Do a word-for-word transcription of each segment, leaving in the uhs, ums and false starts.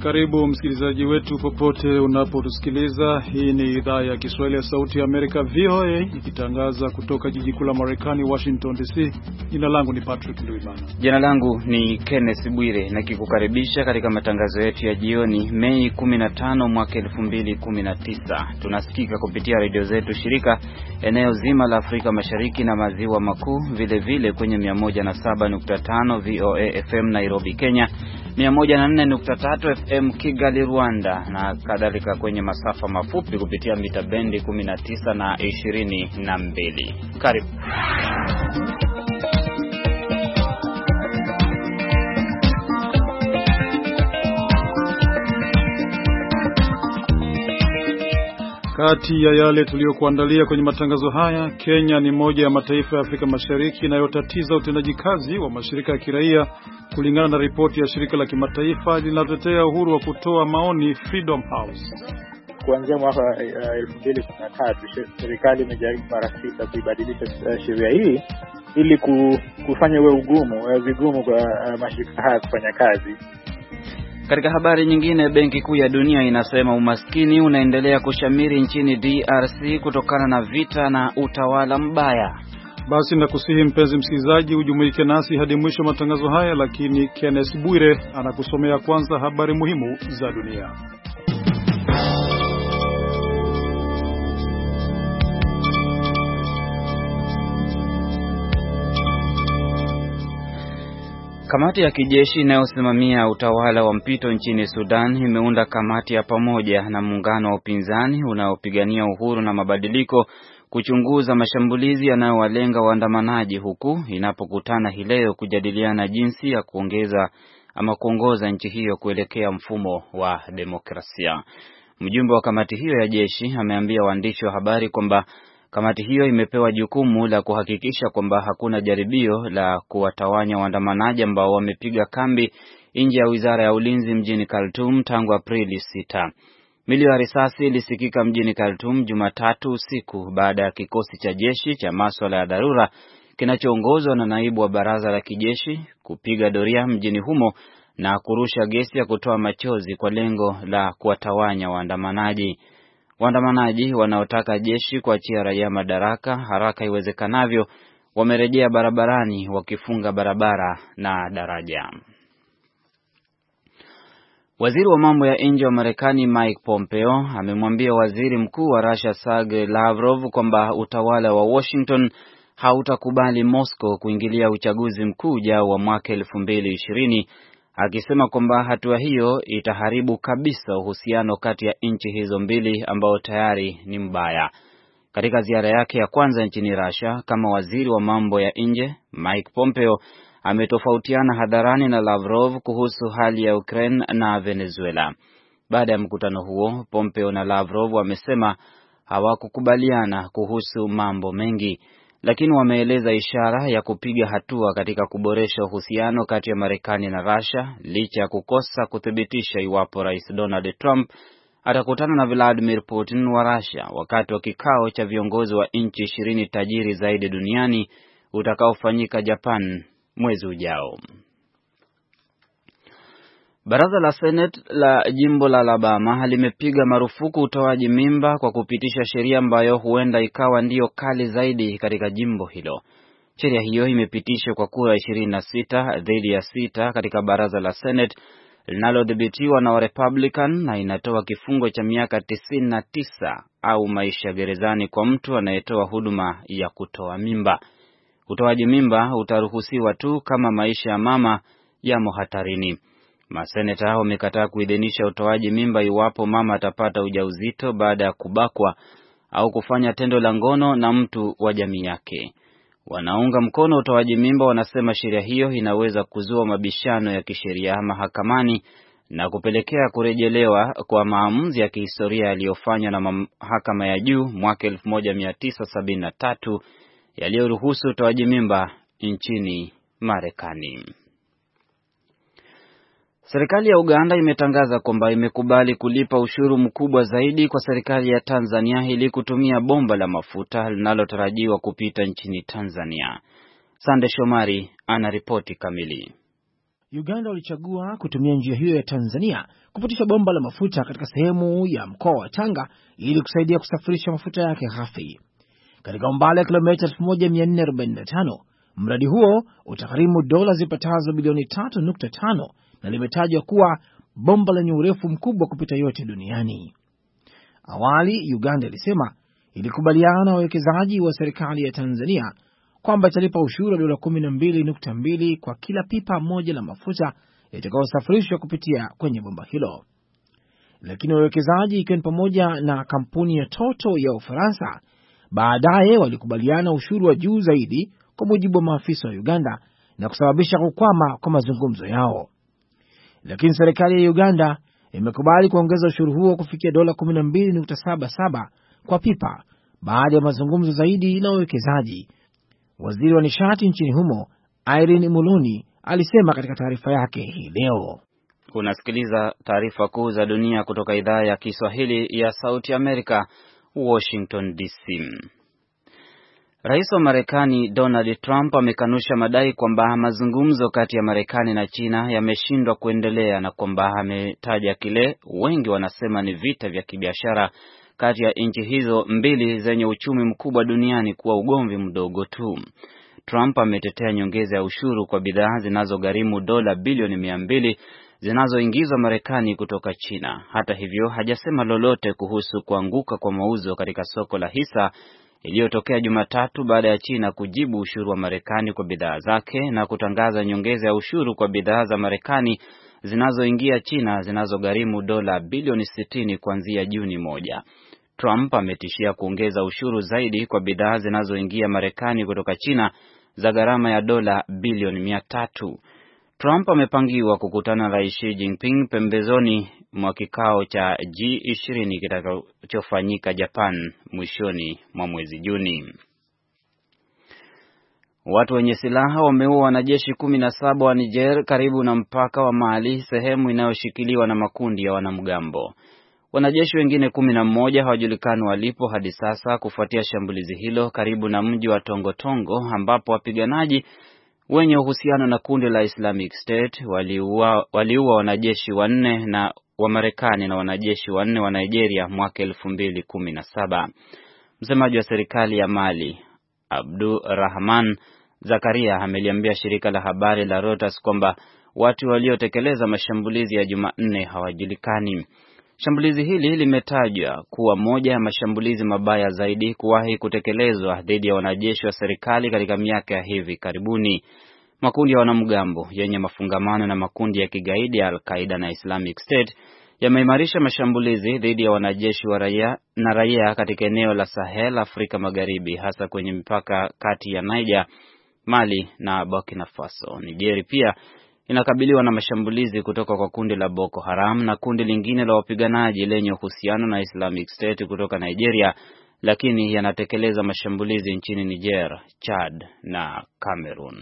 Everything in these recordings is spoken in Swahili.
Karibu msikilizaji wetu popote unapotusikiliza. Hii ni idhaa ya Kiswahili ya Sauti ya Amerika V O A ikitangaza kutoka jiji kuu la Marekani Washington D C. Jina langu ni Patrick Nduimana. Jina langu ni Kenneth Bwire na kikukaribisha katika matangazo yetu ya jioni Mei kumi na tano mwaka elfu mbili kumi na tisa. Tunasikika kupitia redio zetu shirika eneo zima la Afrika Mashariki na Maziwa Makuu, vile vile kwenye mia moja na saba nukta tano V O A F M Nairobi Kenya, mia moja na nne nukta tatu F M Kigali Rwanda, na kadhalika kwenye masafa mafupi kupitia mita bendi kumi na tisa na ishirini na mbili. Karibu. Kati ya yale tuliyokuandalia kwenye matangazo haya, Kenya ni moja ya mataifa ya Afrika Mashariki inayotatiza utendaji kazi wa mashirika ya kiraia kulingana na ripoti ya shirika la kimataifa linalotetea uhuru wa kutoa maoni Freedom House. Kuanzia mwaka elfu mbili kumi na tatu serikali imejaribu mara sita kuibadilisha sheria hii ili kufanya uwe ugumu, vigumu kwa mashirika haya kufanya kazi. Katika habari nyingine, Benki Kuu ya Dunia inasema umaskini unaendelea kushamiri nchini D R C kutokana na vita na utawala mbaya. Basi nakusihi mpenzi msikilizaji ujumuike nasi hadi mwisho matangazo haya, lakini Kenneth Bwire anakusomea kwanza habari muhimu za dunia. Kamati ya kijeshi inayosimamia utawala wa mpito nchini Sudan imeunda kamati ya pamoja na muungano wa upinzani unaopigania uhuru na mabadiliko kuchunguza mashambulizi yanayowalenga waandamanaji, huku inapokutana hii leo kujadiliana jinsi ya kuongeza ama kuongoza nchi hiyo kuelekea mfumo wa demokrasia. Mjumbe wa kamati hiyo ya jeshi ameambia waandishi wa habari kwamba kamati hiyo imepewa jukumu la kuhakikisha kwamba hakuna jaribio la kuwatawanya waandamanaji ambao wamepiga kambi nje ya Wizara ya Ulinzi mjini Khartoum tangu Aprili sita. Milio ya risasi ilisikika mjini Khartoum Jumatatu usiku baada ya kikosi cha jeshi cha masuala ya dharura kinachoongozwa na naibu wa baraza la kijeshi kupiga doria mjini humo na kurusha gesi ya kutoa machozi kwa lengo la kuwatawanya waandamanaji. Waandamanaji wanaotaka jeshi kuachia raia madaraka haraka iwezekanavyo wamerejea barabarani wakifunga barabara na daraja. Waziri wa mambo ya nje wa Marekani Mike Pompeo amemwambia waziri mkuu wa Russia Sergey Lavrov kwamba utawala wa Washington hautakubali Moscow kuingilia uchaguzi mkuu ujao wa mwaka elfu mbili ishirini, akisema kwamba hatua hiyo itaharibu kabisa uhusiano kati ya nchi hizo mbili ambao tayari ni mbaya. Katika ziara yake ya kwanza nchini Russia kama waziri wa mambo ya nje, Mike Pompeo ametofautiana hadharani na Lavrov kuhusu hali ya Ukraine na Venezuela. Baada ya mkutano huo, Pompeo na Lavrov wamesema hawakukubaliana kuhusu mambo mengi, lakini wameeleza ishara ya kupiga hatua katika kuboresha uhusiano kati ya Marekani na Russia licha ya kukosa kuthibitisha iwapo Rais Donald Trump atakutana na Vladimir Putin wa Russia wakati wa kikao cha viongozi wa nchi ishirini tajiri zaidi duniani utakaofanyika Japan mwezi ujao. Baraza la Senate la jimbo la Alabama limepiga marufuku utoaji mimba kwa kupitisha sheria ambayo huenda ikawa ndiyo kali zaidi katika jimbo hilo. Sheria hiyo imepitishwa kwa kura ishirini na sita dhidi ya sita katika baraza la Senate linalodhibitiwa na Republican na inatoa kifungo cha miaka tisini na tisa au maisha gerezani kwa mtu anayetoa huduma ya kutoa mimba. Utoaji mimba utaruhusiwa tu kama maisha ya mama yamo hatarini. Maseneta wamekataa kuidhinisha utoaji mimba iwapo mama atapata ujauzito baada ya kubakwa au kufanya tendo la ngono na mtu wa jamii yake. Wanaunga mkono utoaji mimba wanasema sheria hiyo inaweza kuzua mabishano ya kisheria mahakamani na kupelekea kurejelewa kwa maamuzi ya kihistoria yaliyofanywa na mahakama ya juu mwaka elfu moja mia tisa sabini na tatu yaliyoruhusu utoaji mimba nchini Marekani. Serikali ya Uganda imetangaza kwamba imekubali kulipa ushuru mkubwa zaidi kwa serikali ya Tanzania ili kutumia bomba la mafuta linalotarajiwa kupita nchini Tanzania. Sande Shomari ana ripoti kamili. Uganda walichagua kutumia njia hiyo ya Tanzania kupitisha bomba la mafuta katika sehemu ya mkoa wa Tanga ili kusaidia kusafirisha mafuta yake ghafi. Katika umbali wa kilomita elfu moja mia nne arobaini na tano, mradi huo utagharimu dola zipatazo bilioni tatu nukta tano na limetajwa kuwa bomba lenye urefu mkubwa kupita yote duniani. Awali Uganda ilisema ilikubaliana na wawekezaji wa serikali ya Tanzania kwamba italipa ushuru wa dola kumi na mbili nukta mbili kwa kila pipa moja la mafuta yatakayosafirishwa kupitia kwenye bomba hilo. Lakini wawekezaji, ikiwa ni pamoja na kampuni ya Total ya Ufaransa, baadaye walikubaliana ushuru wa juu zaidi, kwa mujibu wa maafisa wa Uganda, na kusababisha kukwama kwa mazungumzo yao. Lakini serikali ya Uganda imekubali kuongeza ushuru huo kufikia dola kumi na mbili nukta saba saba kwa pipa baada ya mazungumzo zaidi na wawekezaji. Waziri wa nishati nchini humo Irene Muloni alisema katika taarifa yake hii leo. Unasikiliza taarifa kuu za dunia kutoka idhaa ya Kiswahili ya Sauti Amerika, Washington D C. Rais wa Marekani Donald Trump amekanusha madai kwamba mazungumzo kati ya Marekani na China yameshindwa kuendelea na kwamba ametaja kile wengi wanasema ni vita vya kibiashara kati ya nchi hizo mbili zenye uchumi mkubwa duniani kuwa ugomvi mdogo tu. Trump ametetea nyongeza ya ushuru kwa bidhaa zinazogharimu dola bilioni mia mbili zinazoingizwa Marekani kutoka China. Hata hivyo, hajasema lolote kuhusu kuanguka kwa mauzo katika soko la hisa iliyotokea Jumatatu baada ya China kujibu ushuru wa Marekani kwa bidhaa zake na kutangaza nyongeza ya ushuru kwa bidhaa za Marekani zinazoingia China zinazogharimu dola bilioni sitini kuanzia Juni moja. Trump ametishia kuongeza ushuru zaidi kwa bidhaa zinazoingia Marekani kutoka China za gharama ya dola bilioni mia tatu. Trump amepangiwa kukutana na Rais Xi Jinping pembezoni mwa kikao cha G ishirini kitakachofanyika Japan mwishoni mwa mwezi Juni. Watu wenye silaha wameua wanajeshi kumi na saba wa Niger karibu na mpaka wa Mali, sehemu inayoshikiliwa na makundi ya wanamgambo. Wanajeshi wengine kumi na mmoja hawajulikani walipo hadi sasa kufuatia shambulizi hilo karibu na mji wa Tongotongo, ambapo wapiganaji wenye uhusiano na kundi la Islamic State waliua waliua wanajeshi wanne na wa Marekani na wanajeshi wanne wa Nigeria mwaka elfu mbili kumi na saba. Msemaji wa serikali ya Mali, Abdurrahman Zakaria, ameliambia shirika la habari la Reuters kwamba watu waliotekeleza mashambulizi ya Jumanne hawajulikani. Shambulizi hili limetajwa kuwa moja ya mashambulizi mabaya zaidi kuwahi kutekelezwa dhidi ya wanajeshi wa serikali katika miaka ya hivi karibuni. Makundi ya wanamgambo yenye mafungamano na makundi ya kigaidi ya Al-Qaeda na Islamic State yameimarisha mashambulizi dhidi ya wanajeshi wa raia na raia katika eneo la Sahel, Afrika Magharibi, hasa kwenye mipaka kati ya Niger, Mali na Burkina Faso. Nigeria pia inakabiliwa na mashambulizi kutoka kwa kundi la Boko Haram na kundi lingine la wapiganaji lenye uhusiano na Islamic State kutoka Nigeria, lakini yanatekeleza mashambulizi nchini Niger, Chad na Cameroon.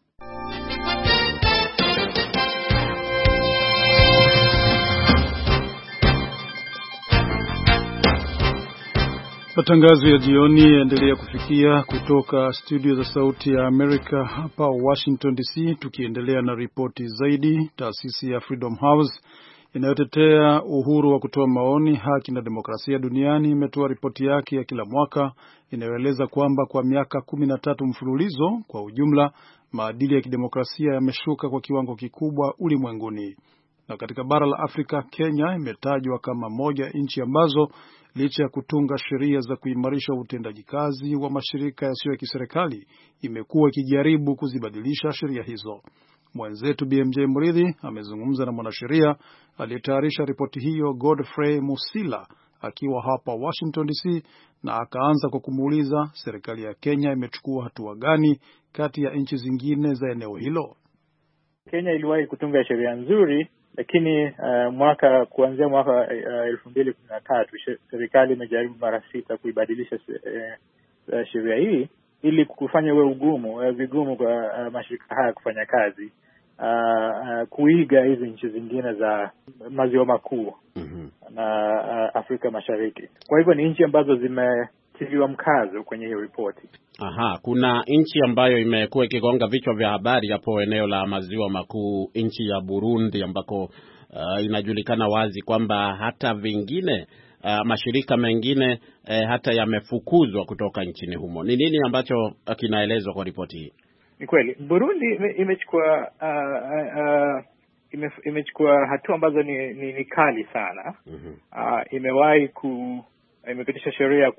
Matangazo ya jioni yaendelea kufikia kutoka studio za Sauti ya Amerika hapa Washington D C. Tukiendelea na ripoti zaidi, taasisi ya Freedom House inayotetea uhuru wa kutoa maoni, haki na demokrasia duniani imetoa ripoti yake ya kila mwaka inayoeleza kwamba kwa miaka kumi na tatu mfululizo kwa ujumla maadili ya kidemokrasia yameshuka kwa kiwango kikubwa ulimwenguni. Na katika bara la Afrika, Kenya imetajwa kama moja nchi ambazo licha ya kutunga sheria za kuimarisha utendaji kazi wa mashirika yasiyo ya kiserikali imekuwa ikijaribu kuzibadilisha sheria hizo. Mwenzetu B M J Mridhi amezungumza na mwanasheria aliyetayarisha ripoti hiyo, Godfrey Musila, akiwa hapa Washington D C, na akaanza kwa kumuuliza serikali ya Kenya imechukua hatua gani kati ya nchi zingine za eneo hilo. Kenya iliwahi kutunga sheria nzuri, lakini uh, mwaka kuanzia mwaka uh, elfu mbili kumi na tatu serikali imejaribu mara sita kuibadilisha uh, sheria hii ili kufanya uwe ugumu uh, vigumu kwa uh, mashirika haya kufanya kazi, uh, uh, kuiga hizi nchi zingine za maziwa makuu mm-hmm. na uh, Afrika Mashariki. Kwa hivyo ni nchi ambazo zime tiliwa mkazo kwenye hiyo ripoti. Aha, kuna nchi ambayo imekuwa ikigonga vichwa vya habari hapo eneo la maziwa makuu, nchi ya Burundi, ambako uh, inajulikana wazi kwamba hata vingine uh, mashirika mengine uh, hata yamefukuzwa kutoka nchini humo. Ni nini ambacho uh, kinaelezwa kwa ripoti hii? Ni kweli Burundi imechukua uh, uh, ime, imechukua hatua ambazo ni, ni, ni kali sana. Mm-hmm. Uh, imewahi ku imepitisha sheria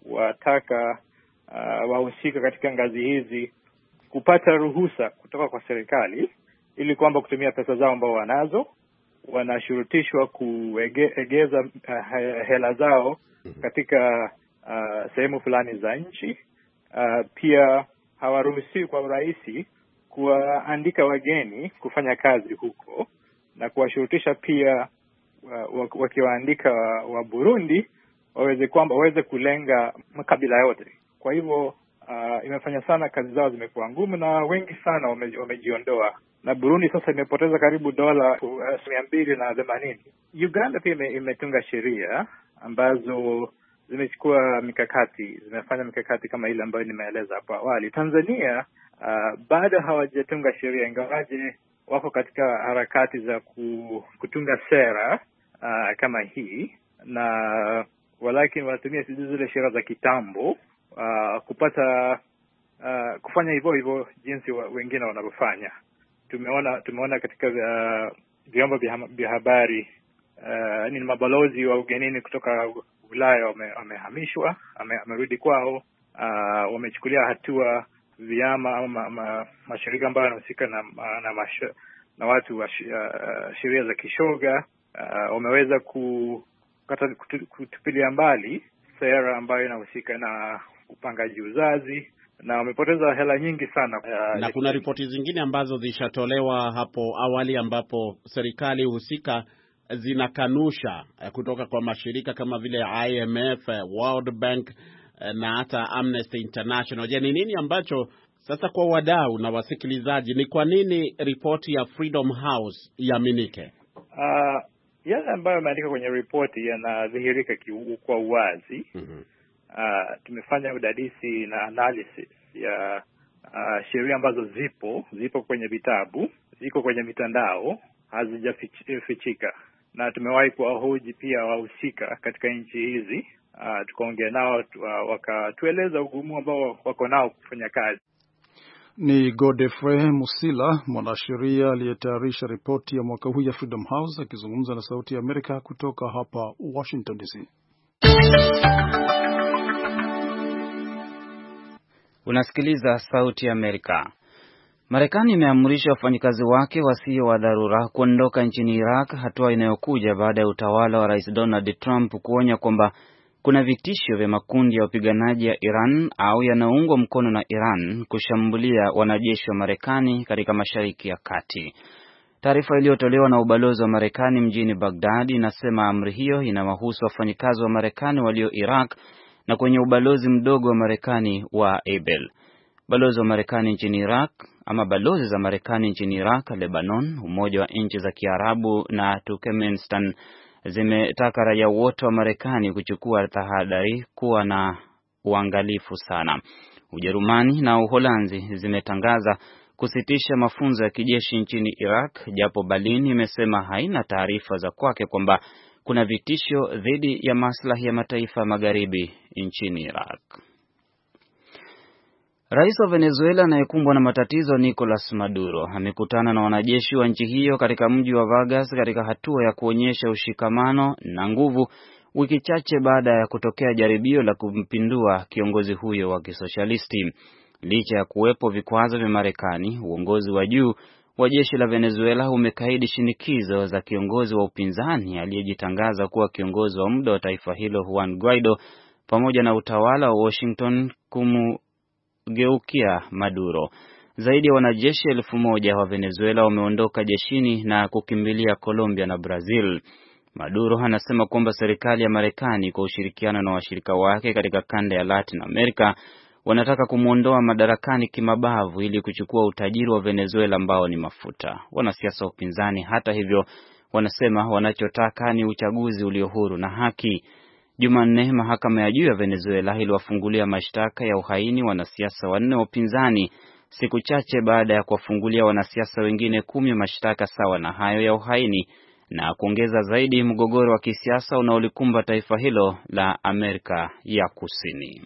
kuwataka uh, wahusika katika ngazi hizi kupata ruhusa kutoka kwa serikali ili kwamba kutumia pesa zao ambao wanazo, wanashurutishwa kuegeza uh, hela zao katika uh, sehemu fulani za nchi. Uh, pia hawaruhusiwi kwa urahisi kuwaandika wageni kufanya kazi huko, na kuwashurutisha pia uh, wakiwaandika wa, wa Burundi waweze kwamba waweze kulenga makabila yote. Kwa hivyo uh, imefanya sana kazi zao zimekuwa ngumu na wengi sana wame, wamejiondoa. Na Burundi sasa imepoteza karibu dola mia mbili na themanini. Uganda pia ime, imetunga sheria ambazo zimechukua mikakati, zimefanya mikakati kama ile ambayo nimeeleza hapo awali. Tanzania uh, bado hawajatunga sheria, ingawaje wako katika harakati za kutunga sera uh, kama hii, na walakini wanatumia zile sheria za kitambo uh, kupata uh, kufanya hivyo hivyo jinsi wa, wengine wanavyofanya. Tumeona tumeona katika uh, vyombo vya habari uh, ni mabalozi wa ugenini kutoka Ulaya wamehamishwa, wamerudi kwao, uh, wamechukulia hatua vyama au ma, ma, mashirika ambayo yanahusika na na, masho, na watu wa uh, sheria za kishoga, uh, wameweza ku kata kutupilia mbali sera ambayo inahusika na upangaji uzazi, na wamepoteza hela nyingi sana. Uh, na kuna ripoti zingine ambazo zishatolewa hapo awali ambapo serikali husika zinakanusha kutoka kwa mashirika kama vile I M F, World Bank na hata Amnesty International. Je, ni nini ambacho sasa kwa wadau na wasikilizaji, ni kwa nini ripoti ya Freedom House iaminike? Uh, yale ambayo yameandika kwenye ripoti yanadhihirika kwa uwazi. Mm-hmm. Uh, tumefanya udadisi na analysis ya uh, sheria ambazo zipo zipo kwenye vitabu, ziko kwenye mitandao, hazijafichika, na tumewahi kuwahoji pia wahusika katika nchi hizi. Uh, tukaongea nao, uh, wakatueleza ugumu ambao wako nao kufanya kazi. Ni Godfrey Musila, mwanasheria aliyetayarisha ripoti ya mwaka huu ya Freedom House, akizungumza na Sauti ya Amerika kutoka hapa Washington D C. Unasikiliza Sauti ya Amerika. Marekani imeamrisha wafanyikazi wake wasio wa dharura kuondoka nchini Iraq, hatua inayokuja baada ya utawala wa Rais Donald Trump kuonya kwamba kuna vitisho vya makundi ya wapiganaji ya Iran au yanaungwa mkono na Iran kushambulia wanajeshi wa Marekani katika Mashariki ya Kati. Taarifa iliyotolewa na ubalozi wa Marekani mjini Baghdad inasema amri hiyo inawahusu wafanyikazi wa Marekani walio Iraq na kwenye ubalozi mdogo wa Marekani wa Abel. Balozi wa Marekani nchini Iraq ama balozi za Marekani nchini Iraq, Lebanon, Umoja wa Nchi za Kiarabu na Turkmenistan zimetaka raia wote wa Marekani kuchukua tahadhari, kuwa na uangalifu sana. Ujerumani na Uholanzi zimetangaza kusitisha mafunzo ya kijeshi nchini Iraq, japo Berlin imesema haina taarifa za kwake kwamba kuna vitisho dhidi ya maslahi ya mataifa magharibi nchini Iraq. Rais wa Venezuela anayekumbwa na matatizo Nicolas Maduro amekutana na wanajeshi wa nchi hiyo katika mji wa Vargas katika hatua ya kuonyesha ushikamano na nguvu, wiki chache baada ya kutokea jaribio la kumpindua kiongozi huyo wa kisosialisti. Licha ya kuwepo vikwazo vya Marekani, uongozi wa juu wa jeshi la Venezuela umekaidi shinikizo za kiongozi wa upinzani aliyejitangaza kuwa kiongozi wa muda wa taifa hilo Juan Guaido, pamoja na utawala wa Washington kumgeukia Maduro. Zaidi ya wanajeshi elfu moja wa Venezuela wameondoka jeshini na kukimbilia Colombia na Brazil. Maduro anasema kwamba serikali ya Marekani kwa ushirikiano na washirika wake katika kanda ya Latin America wanataka kumuondoa madarakani kimabavu ili kuchukua utajiri wa Venezuela ambao ni mafuta. Wanasiasa wa upinzani hata hivyo wanasema wanachotaka ni uchaguzi ulio huru na haki. Jumanne, mahakama ya juu ya Venezuela iliwafungulia mashtaka ya uhaini wanasiasa wanne wa upinzani, siku chache baada ya kuwafungulia wanasiasa wengine kumi mashtaka sawa na hayo ya uhaini, na kuongeza zaidi mgogoro wa kisiasa unaolikumba taifa hilo la Amerika ya Kusini.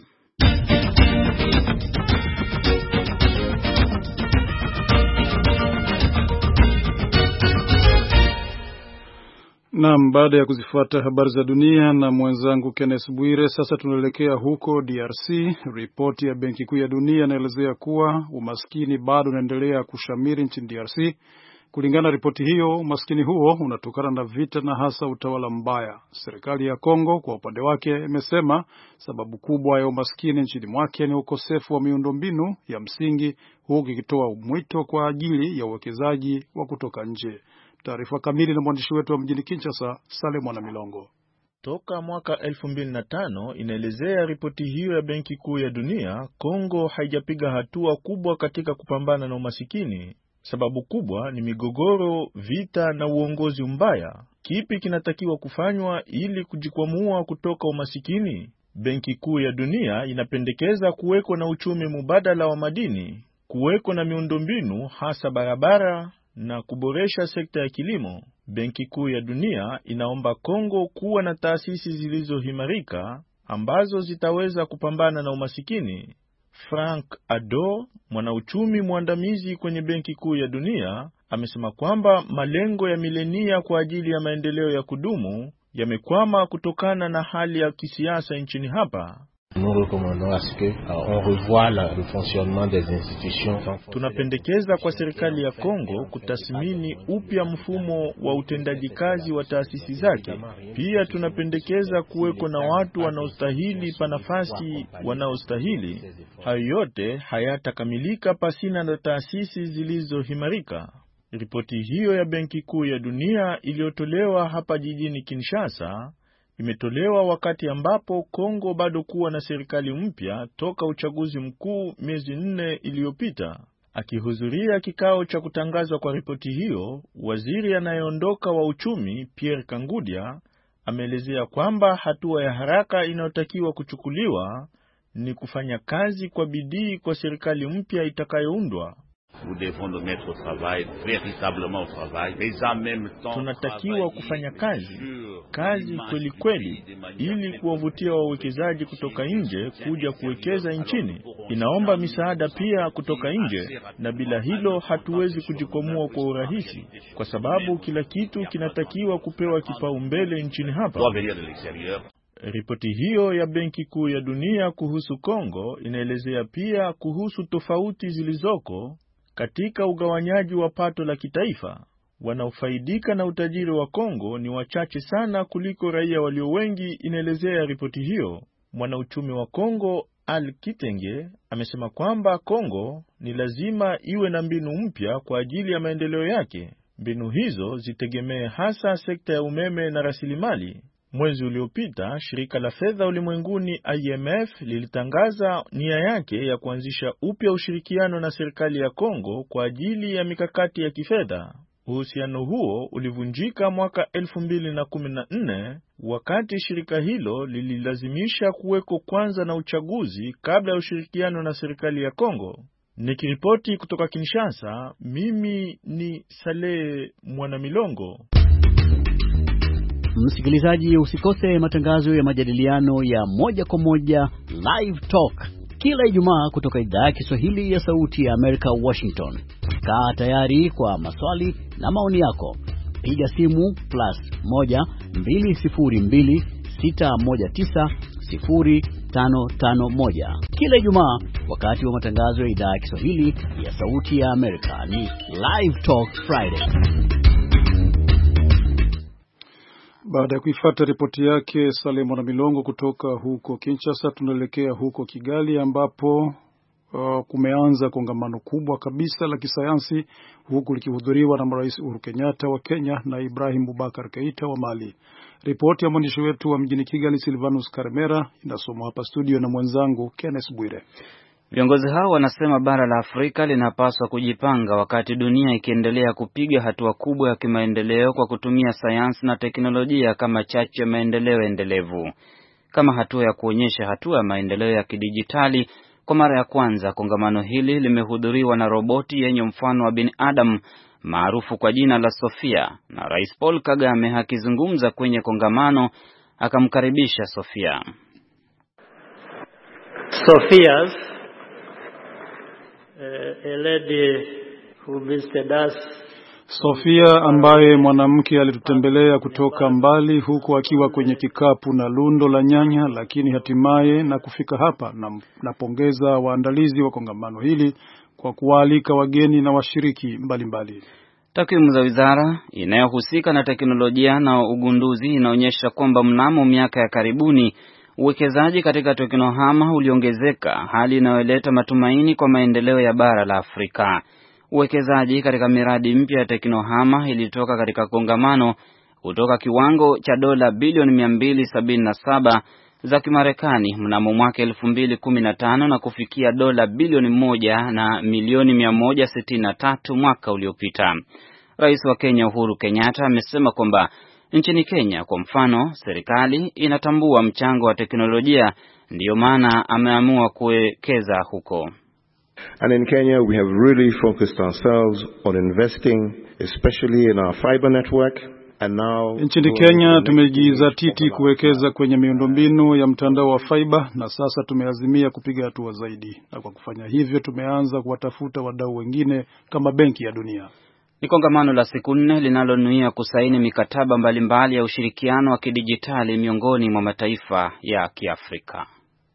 Naam, baada ya kuzifuata habari za dunia na mwenzangu Kenneth Bwire, sasa tunaelekea huko D R C. Ripoti ya Benki Kuu ya Dunia inaelezea kuwa umaskini bado unaendelea kushamiri nchini D R C. Kulingana na ripoti hiyo, umaskini huo unatokana na vita na hasa utawala mbaya. Serikali ya Kongo kwa upande wake imesema sababu kubwa ya umaskini nchini mwake ni ukosefu wa miundombinu ya msingi, huku ikitoa mwito kwa ajili ya uwekezaji wa kutoka nje. Taarifa kamili na mwandishi wetu wa mjini Kinshasa, Saleh Mwana Milongo. Toka mwaka elfu mbili na tano inaelezea ripoti hiyo ya Benki Kuu ya Dunia, Kongo haijapiga hatua kubwa katika kupambana na umasikini. Sababu kubwa ni migogoro, vita na uongozi mbaya. Kipi kinatakiwa kufanywa ili kujikwamua kutoka umasikini? Benki Kuu ya Dunia inapendekeza kuweko na uchumi mubadala wa madini, kuweko na miundombinu hasa barabara na kuboresha sekta ya kilimo. Benki Kuu ya Dunia inaomba Kongo kuwa na taasisi zilizohimarika ambazo zitaweza kupambana na umasikini. Frank Ado, mwanauchumi mwandamizi kwenye Benki Kuu ya Dunia, amesema kwamba malengo ya milenia kwa ajili ya maendeleo ya kudumu yamekwama kutokana na hali ya kisiasa nchini hapa. Tunapendekeza kwa serikali ya Kongo kutathmini upya mfumo wa utendaji kazi wa taasisi zake. Pia tunapendekeza kuweko na watu wanaostahili pa nafasi wanaostahili. Hayo yote hayatakamilika pasina na taasisi zilizohimarika. Ripoti hiyo ya Benki Kuu ya Dunia iliyotolewa hapa jijini Kinshasa imetolewa wakati ambapo Kongo bado kuwa na serikali mpya toka uchaguzi mkuu miezi nne iliyopita. Akihudhuria kikao cha kutangazwa kwa ripoti hiyo, waziri anayeondoka wa uchumi Pierre Kangudia ameelezea kwamba hatua ya haraka inayotakiwa kuchukuliwa ni kufanya kazi kwa bidii kwa serikali mpya itakayoundwa. Tunatakiwa kufanya kazi, kazi kweli kweli, ili kuwavutia wawekezaji kutoka nje kuja kuwekeza nchini. Inaomba misaada pia kutoka nje, na bila hilo hatuwezi kujikwamua kwa urahisi, kwa sababu kila kitu kinatakiwa kupewa kipaumbele nchini hapa. Ripoti hiyo ya Benki Kuu ya Dunia kuhusu Kongo inaelezea pia kuhusu tofauti zilizoko katika ugawanyaji wa pato la kitaifa. Wanaofaidika na utajiri wa Kongo ni wachache sana kuliko raia walio wengi, inaelezea ripoti hiyo. Mwanauchumi wa Kongo Al Kitenge amesema kwamba Kongo ni lazima iwe na mbinu mpya kwa ajili ya maendeleo yake. Mbinu hizo zitegemee hasa sekta ya umeme na rasilimali. Mwezi uliopita, shirika la fedha ulimwenguni I M F lilitangaza nia yake ya kuanzisha upya ushirikiano na serikali ya Kongo kwa ajili ya mikakati ya kifedha. Uhusiano huo ulivunjika mwaka elfu mbili na kumi na nne wakati shirika hilo lililazimisha kuweko kwanza na uchaguzi kabla ya ushirikiano na serikali ya Kongo. Nikiripoti kutoka Kinshasa, mimi ni Saleh Mwana Milongo. Msikilizaji, usikose matangazo ya majadiliano ya moja kwa moja Live Talk kila Ijumaa kutoka idhaa ya Kiswahili ya Sauti ya Amerika, Washington. Kaa tayari kwa maswali na maoni yako. Piga simu plus moja mbili sifuri mbili sita moja tisa sifuri tano tano moja kila Ijumaa wakati wa matangazo ya idhaa ya Kiswahili ya Sauti ya Amerika. Ni Live Talk Friday. Baada ya kuifuata ripoti yake Saleh Mwana Milongo kutoka huko Kinshasa, tunaelekea huko Kigali ambapo uh, kumeanza kongamano kubwa kabisa la kisayansi, huku likihudhuriwa na Rais Uhuru Kenyatta wa Kenya na Ibrahim Boubacar Keita wa Mali. Ripoti ya mwandishi wetu wa mjini Kigali Silvanus Karmera inasomwa hapa studio na mwenzangu Kenneth Bwire. Viongozi hao wanasema bara la Afrika linapaswa kujipanga wakati dunia ikiendelea kupiga hatua kubwa ya kimaendeleo kwa kutumia sayansi na teknolojia kama chachu ya maendeleo endelevu. kama hatua ya kuonyesha hatua ya maendeleo ya kidijitali. Kwa mara ya kwanza kongamano hili limehudhuriwa na roboti yenye mfano wa binadamu maarufu kwa jina la Sofia, na Rais Paul Kagame akizungumza kwenye kongamano akamkaribisha Sofia. Sofia's uh, a lady who visited us. Sofia ambaye mwanamke alitutembelea kutoka mbali huku akiwa kwenye kikapu na lundo la nyanya, lakini hatimaye na kufika hapa. Na napongeza waandalizi wa kongamano hili kwa kuwaalika wageni na washiriki mbalimbali. Takwimu za wizara inayohusika na teknolojia na ugunduzi inaonyesha kwamba mnamo miaka ya karibuni uwekezaji katika teknohama uliongezeka, hali inayoleta matumaini kwa maendeleo ya bara la Afrika. Uwekezaji katika miradi mpya ya teknohama ilitoka katika kongamano kutoka kiwango cha dola bilioni mia mbili sabini na saba za Kimarekani mnamo mwaka elfu mbili kumi na tano na kufikia dola bilioni moja na milioni mia moja sitini na tatu mwaka uliopita. Rais wa Kenya Uhuru Kenyatta amesema kwamba nchini Kenya kwa mfano serikali inatambua mchango wa teknolojia, ndiyo maana ameamua kuwekeza huko. And in Kenya we have really focused ourselves on investing especially in our fiber network. And now nchini Kenya tumejizatiti kuwekeza kwenye miundombinu ya mtandao wa fiber, na sasa tumeazimia kupiga hatua zaidi, na kwa kufanya hivyo tumeanza kuwatafuta wadau wengine kama Benki ya Dunia. Ni kongamano la siku nne linalonuia kusaini mikataba mbalimbali ya ushirikiano wa kidijitali miongoni mwa mataifa ya Kiafrika.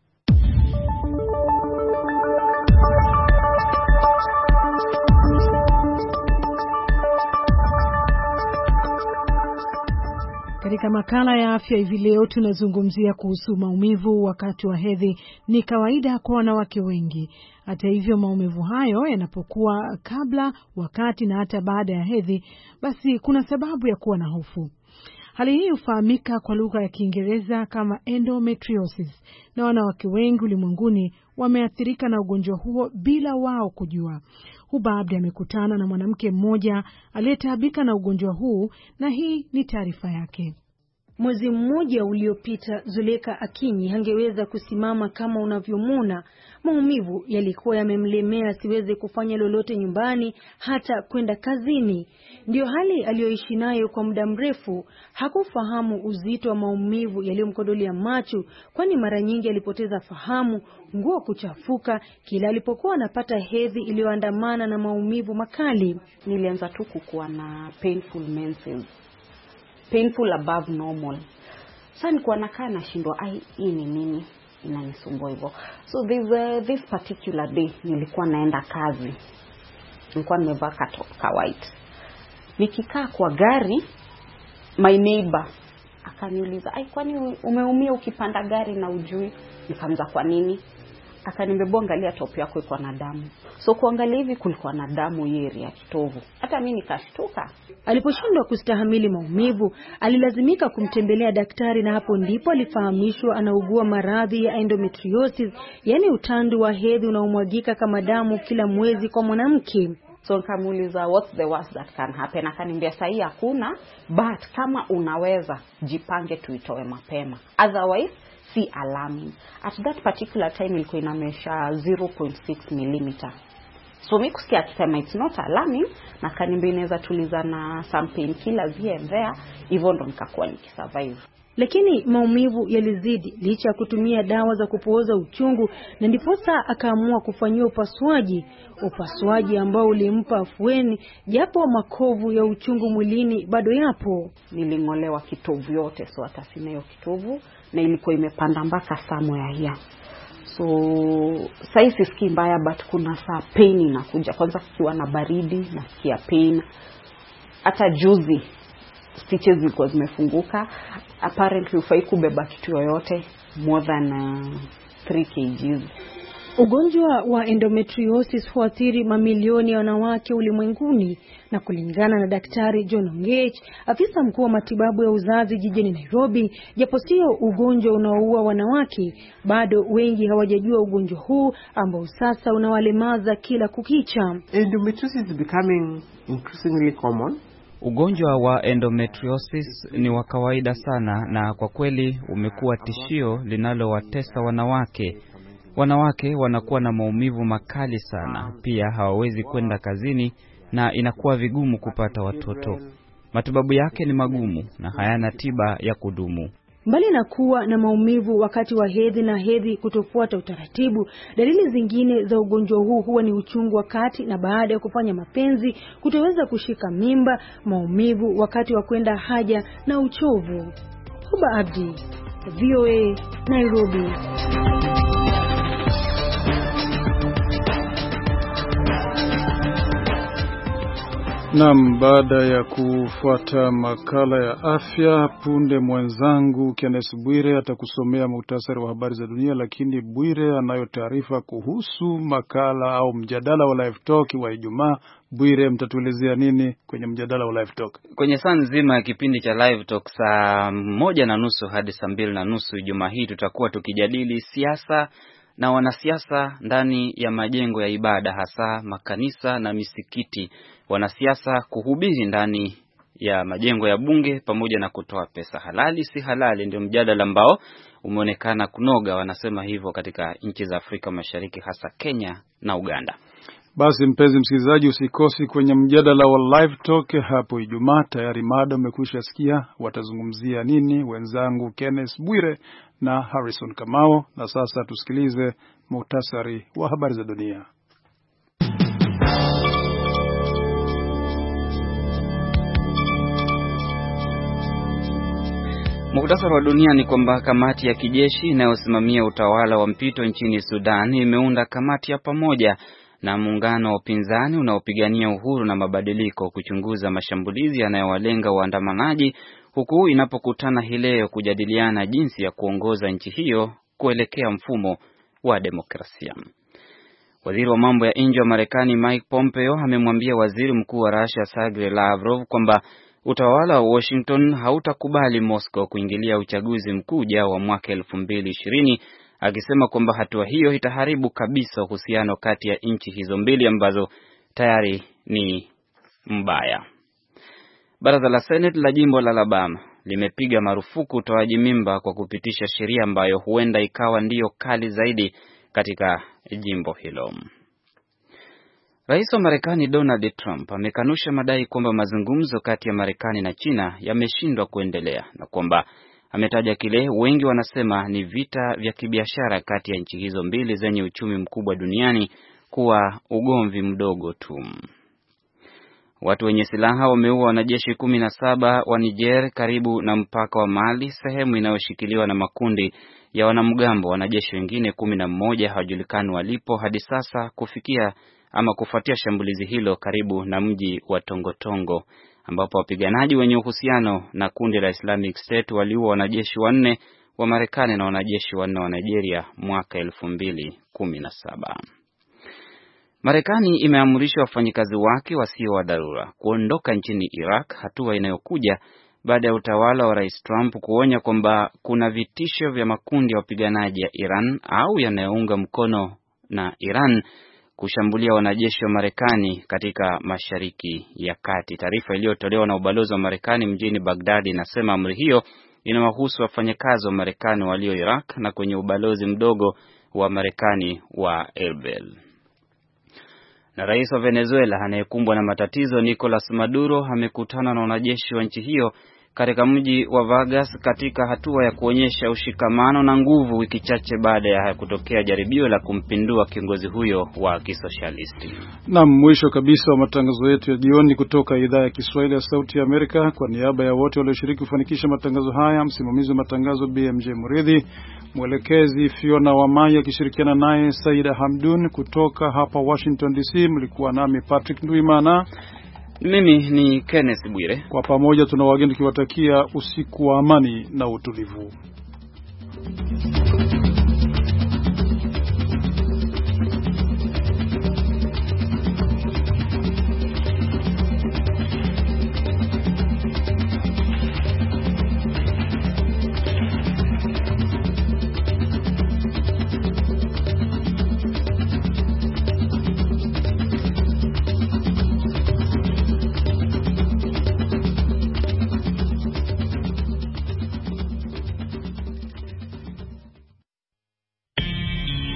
Katika makala ya afya hivi leo tunazungumzia kuhusu maumivu wakati wa hedhi. Ni kawaida kwa wanawake wengi. Hata hivyo, maumivu hayo yanapokuwa kabla, wakati na hata baada ya hedhi, basi kuna sababu ya kuwa na hofu. Hali hii hufahamika kwa lugha ya Kiingereza kama endometriosis, na wanawake wengi ulimwenguni wameathirika na ugonjwa huo bila wao kujua. Hubaabdi amekutana na mwanamke mmoja aliyetaabika na ugonjwa huu, na hii ni taarifa yake. Mwezi mmoja uliopita, Zuleka Akinyi hangeweza kusimama kama unavyomuna. Maumivu yalikuwa yamemlemea asiweze kufanya lolote nyumbani, hata kwenda kazini. Ndio hali aliyoishi nayo kwa muda mrefu. Hakufahamu uzito wa maumivu yaliyomkodolea macho, kwani mara nyingi alipoteza fahamu, nguo kuchafuka kila alipokuwa anapata hedhi iliyoandamana na maumivu makali. Nilianza tu kuwa na painful menses. Painful above normal. Sasa nilikuwa nakaa na shindwa, ai hii ni nini inanisumbua hivyo. So this uh, this particular day nilikuwa naenda kazi. Nilikuwa nimevaa katop ka white. Nikikaa kwa gari, my neighbor akaniuliza, ai kwani umeumia ukipanda gari na ujui? Nikaanza kwa nini? Akaniambia, angalia top yako iko na damu. So kuangalia hivi kulikuwa na damu yeri ya kitovu. Hata mimi nikashtuka. Aliposhindwa kustahamili maumivu, alilazimika kumtembelea daktari, na hapo ndipo alifahamishwa anaugua maradhi ya endometriosis, yani utandu wa hedhi unaomwagika kama damu kila mwezi kwa mwanamke. So nikamuuliza what's the worst that can happen? Akaniambia sahi hakuna, but kama unaweza jipange tuitoe mapema. Otherwise si alarming. At that particular time ilikuwa inamesha zero point six millimeter. So mimi kusikia akisema it's not alarming, na kaniambia inaweza tuliza na some painkillers here and there, hivyo ndo nikakuwa nikisurvive. Lakini maumivu yalizidi licha ya kutumia dawa za kupooza uchungu, na ndiposa akaamua kufanyiwa upasuaji. Upasuaji ambao ulimpa afueni, japo makovu ya uchungu mwilini bado yapo. Nilingolewa kitovu yote, so hata sina hiyo kitovu, na ilikuwa imepanda mpaka somewhere here. So sasa sisikii mbaya, but kuna saa pain inakuja. Kwanza kukiwa na baridi nasikia pain. Hata juzi stitches zilikuwa zimefunguka. Apparently ufai kubeba kitu yoyote more than uh, three kilograms. Ugonjwa wa endometriosis huathiri mamilioni ya wanawake ulimwenguni, na kulingana na Daktari John Ongech, afisa mkuu wa matibabu ya uzazi jijini Nairobi, japo sio ugonjwa unaoua wanawake, bado wengi hawajajua ugonjwa huu ambao sasa unawalemaza kila kukicha. Endometriosis is becoming increasingly common Ugonjwa wa endometriosis ni wa kawaida sana na kwa kweli umekuwa tishio linalowatesa wanawake. Wanawake wanakuwa na maumivu makali sana, pia hawawezi kwenda kazini na inakuwa vigumu kupata watoto. Matibabu yake ni magumu na hayana tiba ya kudumu. Mbali na kuwa na maumivu wakati wa hedhi na hedhi kutofuata utaratibu, dalili zingine za ugonjwa huu huwa ni uchungu wakati na baada ya kufanya mapenzi, kutoweza kushika mimba, maumivu wakati wa kwenda haja na uchovu. Huba Abdi, V O A, Nairobi. Naam, baada ya kufuata makala ya afya, punde mwenzangu Kenneth Bwire atakusomea muhtasari wa habari za dunia, lakini Bwire anayo taarifa kuhusu makala au mjadala wa Live Talk wa Ijumaa. Bwire, mtatuelezea nini kwenye mjadala wa Live Talk? Kwenye saa nzima ya kipindi cha Live Talk saa moja na nusu hadi saa mbili na nusu Ijumaa hii tutakuwa tukijadili siasa na wanasiasa ndani ya majengo ya ibada, hasa makanisa na misikiti. Wanasiasa kuhubiri ndani ya majengo ya bunge pamoja na kutoa pesa. Halali si halali, ndio mjadala ambao umeonekana kunoga, wanasema hivyo, katika nchi za Afrika Mashariki, hasa Kenya na Uganda. Basi mpenzi msikilizaji, usikosi kwenye mjadala wa Live Talk hapo Ijumaa. Tayari mada umekwisha sikia, watazungumzia nini wenzangu Kenneth Bwire na Harrison Kamau. Na sasa tusikilize muhtasari wa habari za dunia. Muhtasari wa dunia ni kwamba kamati ya kijeshi inayosimamia utawala wa mpito nchini Sudan imeunda kamati ya pamoja na muungano wa upinzani unaopigania uhuru na mabadiliko kuchunguza mashambulizi yanayowalenga waandamanaji, huku inapokutana hii leo kujadiliana jinsi ya kuongoza nchi hiyo kuelekea mfumo wa demokrasia. Waziri wa mambo ya nje wa Marekani Mike Pompeo amemwambia waziri mkuu wa Russia Sergei Lavrov kwamba utawala wa Washington hautakubali Moscow kuingilia uchaguzi mkuu ujao wa mwaka elfu mbili ishirini, akisema kwamba hatua hiyo itaharibu kabisa uhusiano kati ya nchi hizo mbili ambazo tayari ni mbaya. Baraza la Senate la jimbo la Alabama limepiga marufuku utoaji mimba kwa kupitisha sheria ambayo huenda ikawa ndiyo kali zaidi katika jimbo hilo. Rais wa Marekani Donald Trump amekanusha madai kwamba mazungumzo kati ya Marekani na China yameshindwa kuendelea na kwamba ametaja kile wengi wanasema ni vita vya kibiashara kati ya nchi hizo mbili zenye uchumi mkubwa duniani kuwa ugomvi mdogo tu. Watu wenye silaha wameua wanajeshi kumi na saba wa Niger karibu na mpaka wa Mali, sehemu inayoshikiliwa na makundi ya wanamgambo. Wanajeshi wengine kumi na mmoja hawajulikani walipo hadi sasa kufikia ama kufuatia shambulizi hilo karibu na mji wa Tongotongo, ambapo wapiganaji wenye uhusiano na kundi la Islamic State waliua wanajeshi wanne wa Marekani na wanajeshi wanne wa Nigeria mwaka elfu mbili kumi na saba. Marekani imeamrisha wafanyikazi wake wasio wa dharura kuondoka nchini Iraq, hatua inayokuja baada ya utawala wa Rais Trump kuonya kwamba kuna vitisho vya makundi ya wapiganaji ya Iran au yanayounga mkono na Iran kushambulia wanajeshi wa Marekani katika Mashariki ya Kati. Taarifa iliyotolewa na ubalozi wa Marekani mjini Baghdad inasema amri hiyo inawahusu wafanyakazi wa Marekani walio Iraq na kwenye ubalozi mdogo wa Marekani wa Erbil. Na rais wa Venezuela anayekumbwa na matatizo Nicolas Maduro amekutana na wanajeshi wa nchi hiyo katika mji wa Vargas katika hatua ya kuonyesha ushikamano na nguvu, wiki chache baada ya kutokea jaribio la kumpindua kiongozi huyo wa kisosialisti. Na mwisho kabisa wa matangazo yetu ya jioni kutoka idhaa ya Kiswahili ya Sauti ya Amerika, kwa niaba ya wote walioshiriki kufanikisha matangazo haya, msimamizi wa matangazo B M J Muridhi, mwelekezi Fiona Wamai akishirikiana naye Saida Hamdun, kutoka hapa Washington D C mlikuwa nami Patrick Ndwimana. Mimi ni Kenneth Bwire. Kwa pamoja tunawageni tukiwatakia usiku wa amani na utulivu.